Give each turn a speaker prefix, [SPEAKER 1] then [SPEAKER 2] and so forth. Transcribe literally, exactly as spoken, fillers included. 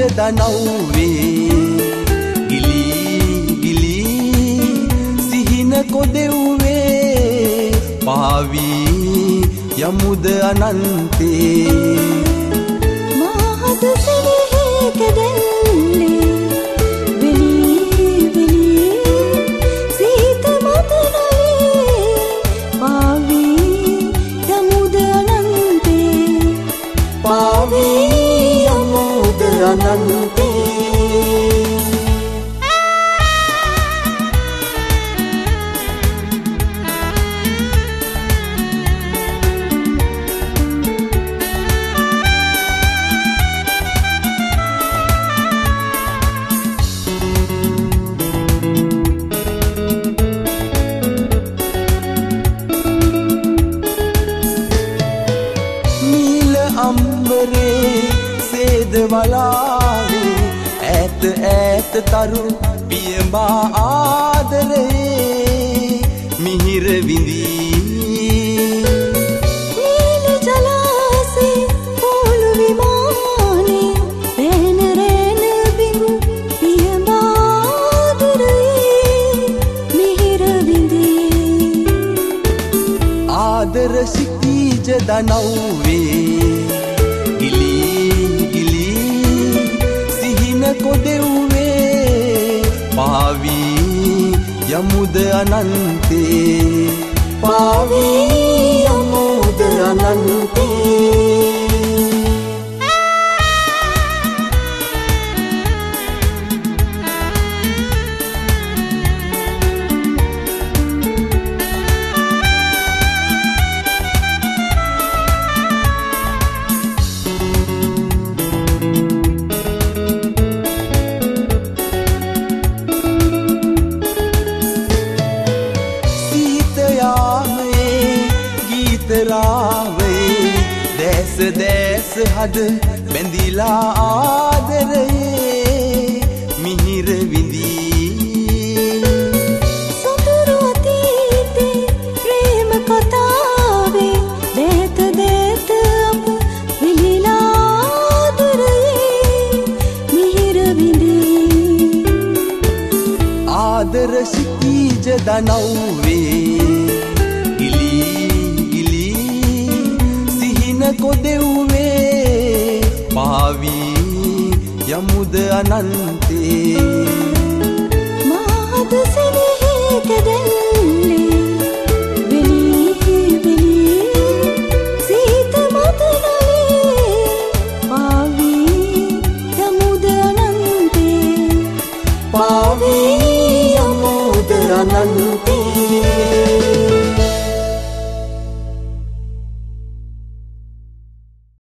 [SPEAKER 1] දනව්වේ ගිලි ගිලි සිහින කොදෙව්වේ පාවි යමුද අනන්තේ
[SPEAKER 2] මහත් සෙනෙහක දැල්ලේ වෙලි වෙලි සීත මතනලේ පාවි යමුද අනන්තේ
[SPEAKER 1] පාවි යමුද අනන්තේ අම්බරේ සේද වලාවේ ඈත ඈත තරු පියඹා ආදරේ මිහිර විඳී
[SPEAKER 2] නීල ජලාසේ පොළු විමානේ රැන රැන බිඟු පියඹා ආදරේ මිහිර විඳී
[SPEAKER 1] ආදර සිටීජ දනව්වේ කොදෙව්වේ පාවි යමුද අනන්තේ පාවි යමුද අනන්තේ රාවේ දැස දැස හද බැඳිලා ආදරේ මිහිර විඳී
[SPEAKER 2] සතුරු අතීතේ ප්‍රේම කතාවේ දේත දේත අප විලිලා ආදරේ මිහිර විඳී
[SPEAKER 1] ආදර සිටීජ දනව්වේ කොදෙව්වේ පාවි යමුද අනන්තේ
[SPEAKER 2] මහත් සෙනෙහක දැල්ලේ වෙලි වෙලි සීත මතනලේ පාවි යමුද අනන්තේ
[SPEAKER 1] පාවි යමුද අනන්තේ